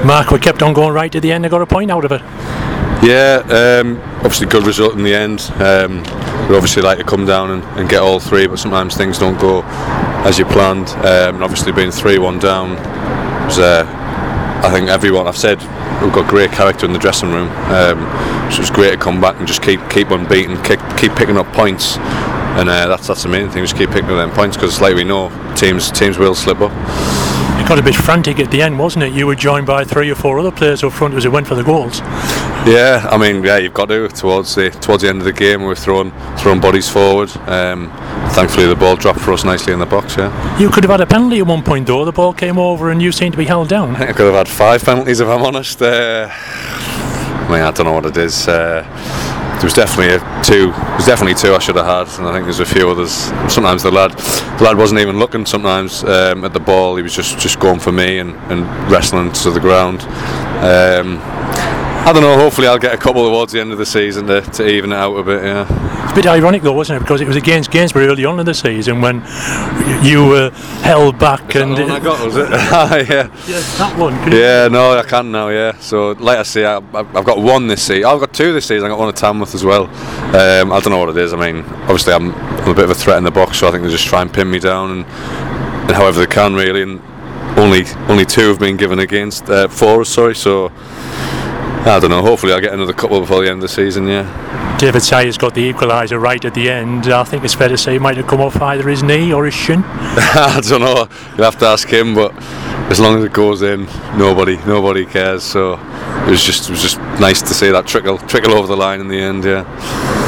Mark, we kept on going right to the end. I got a point out of it. Yeah, obviously good result in the end. We obviously like to come down and get all three, but sometimes things don't go as you planned. And obviously being 3-1 down was, I think everyone, I've said, we've got great character in the dressing room. So it was great to come back and just keep unbeaten, keep picking up points. And that's the main thing, just keep picking up them points, because like we know, teams will slip up. It got a bit frantic at the end, wasn't it? You were joined by 3 or 4 other players up front as it went for the goals. Yeah, I mean, you've got to towards the end of the game. We were throwing bodies forward. Thankfully, the ball dropped for us nicely in the box. Yeah. You could have had a penalty at one point, though. The ball came over and you seemed to be held down. I think I could have had 5 penalties if I'm honest. I mean, I don't know what it is. There was definitely 2. There's definitely 2 I should have had, and I think there's a few others. Sometimes the lad wasn't even looking. Sometimes at the ball, he was just going for me and wrestling to the ground. I don't know, hopefully I'll get a couple towards the end of the season to even it out a bit, yeah. It's a bit ironic though, wasn't it? Because it was against Gainsborough early on in the season when you were held back. And that one I got, was it? Yeah. Yeah, that one. Yeah, no, I can now, yeah. So, like I say, I've got 1 this season. I've got 2 this season. I got 1 at Tamworth as well. I don't know what it is. I mean, obviously I'm a bit of a threat in the box, so I think they just try and pin me down and however they can, really. And only 2 have been given against 4, sorry. So I don't know. Hopefully I'll get another couple before the end of the season, yeah. David Sayers got the equaliser right at the end. I think it's fair to say he might have come off either his knee or his shin. I don't know. You'll have to ask him, but as long as it goes in, nobody cares. So it was just nice to see that trickle over the line in the end, yeah.